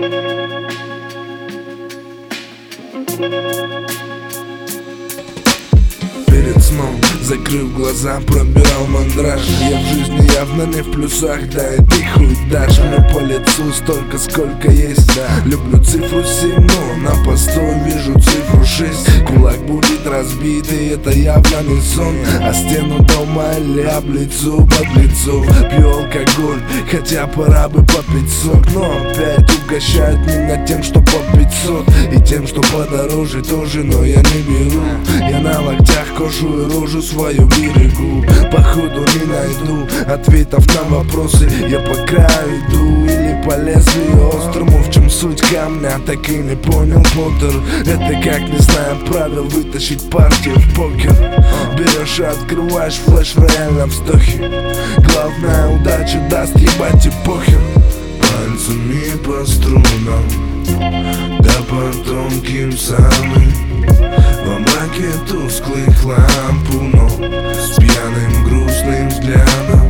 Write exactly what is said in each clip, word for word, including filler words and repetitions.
Перед сном, закрыв глаза, пробирал мандраж. Я в жизни явно не в плюсах, да и ты хуй дашь мне по лицу столько, сколько есть. Люблю цифру семь, но на посту вижу цифру шесть. Кулак будет разбит, и это явно не сон, а стену дома или об лицу под лицо. Пью алкоголь, хотя пора бы попить сок, но опять угощают меня тем, что по пятьсот, и тем, что подороже тоже, но я не беру. Я на локтях кожу и рожу свою берегу. Походу не найду ответов на вопросы. Я по краю иду или по лезвию острому. В чем суть камня, так и не понял, Поттер. Это как, не зная правил, вытащить партию в покер. Берешь и открываешь флеш в реальном вздохе. Главная удача даст, ебать и похер. Пальцами по струнам, да по тонким самым. Во мраке тусклых ламп, но с пьяным грустным взглядом.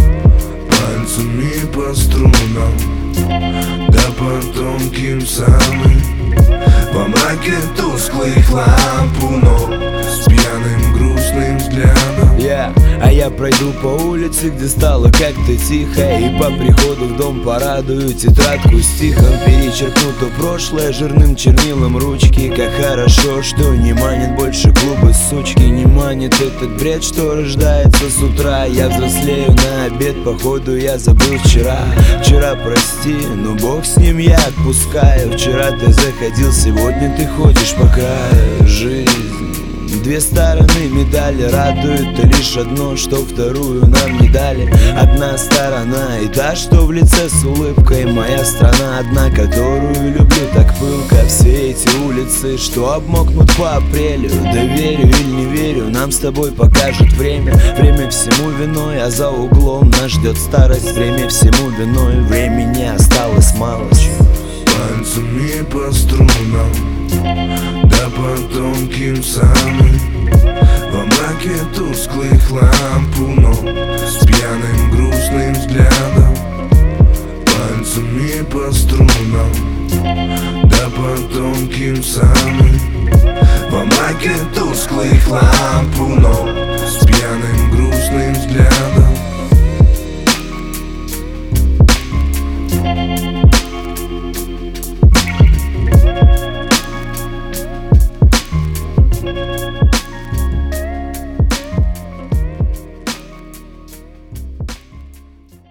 Пальцами по струнам, да по тонким самым. Во мраке тусклых ламп, но с пьяным грустным взглядом. Yeah. А я пройду по улице, где стало как-то тихо, и по приходу в дом порадую тетрадку стихом. Перечеркну то прошлое жирным чернилом ручки. Как хорошо, что не манит больше клубы сучки. Не манит этот бред, что рождается с утра. Я взрослею на обед, походу я забыл вчера. Вчера прости, но бог с ним, я отпускаю. Вчера ты заходил, сегодня ты ходишь по краю. Жизнь две стороны медали, радует лишь одно, что вторую нам не дали. Одна сторона и та, что в лице с улыбкой. Моя страна одна, которую люблю так пылко. Все эти улицы, что обмокнут по апрелю. Да верю или не верю, нам с тобой покажет время. Время всему виной, а за углом нас ждет старость. Время всему виной, времени осталось мало. Пальцами по струнам, да по тонким самым. Во мраке тусклых ламп, но с пьяным грустным взглядом. Пальцами по струнам, да по тонким самым. Во мраке тусклых ламп, но с пьяным